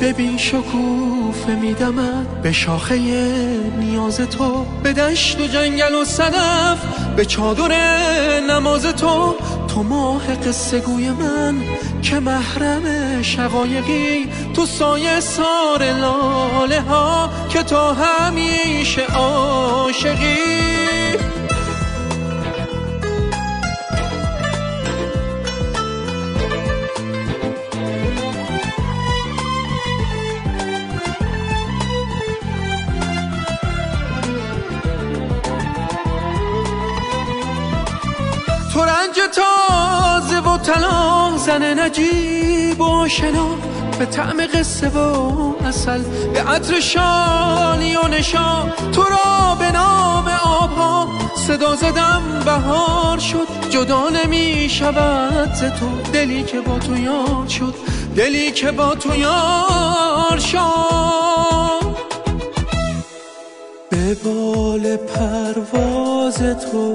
ببین شکوفه میدمد به شاخه نیاز تو، به دشت و جنگل و صدف، به چادر نماز تو. تو ماه قصه گوی من که محرم شقایقی، تو سایه سار لاله ها که تا همیشه عاشقی. تو رنج تازه و طلا، زن نجیب و آشنا، به طعم قصه و عسل، به عطر شالی و نشا. تو را به نام آبها صدا زدم بهار شد، جدا نمی شود ز تو دلی که با تو یار شد، دلی که با تو یار شد. به بال پرواز تو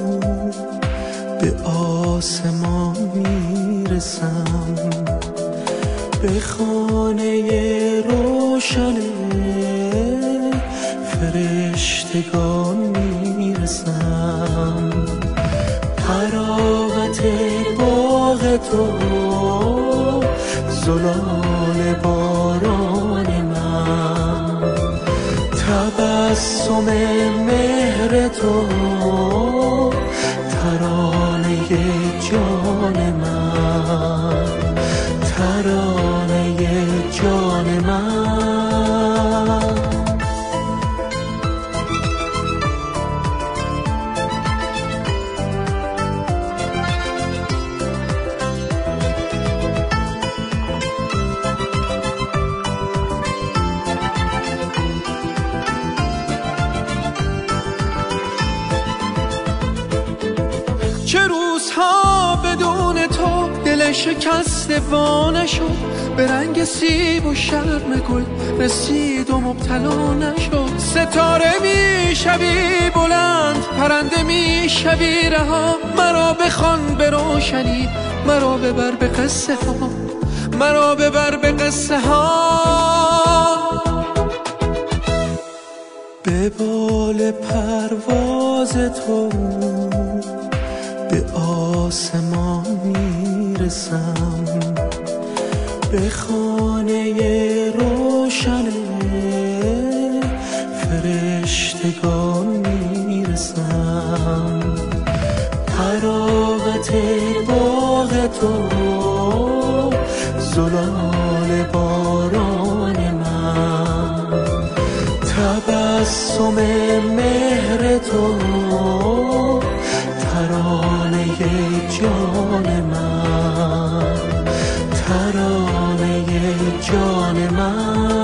به آسمان میرسم، به خانه روشن فرشتگان میرسم. حراقت باغ تو، زلال باران من، تبسم مهر تو، ترانه جان من، ترانه جان من. چه روزها بدون تو دل شکسته وانه شد، به رنگ سیب و شرم گل رسید و مبتلا نشد. ستاره می شوی بلند، پرنده می شوی رها، مرا بخوان به روشنی، مرا ببر به قصه ها، مرا ببر به قصه ها. به بال پرواز تو به آسمان میرسم، به خانه روشن فرشتگان میرسم. حراقت باغ تو، زلال باران من، تبسم مهر تو، ترانه جان من، ترانه جان من.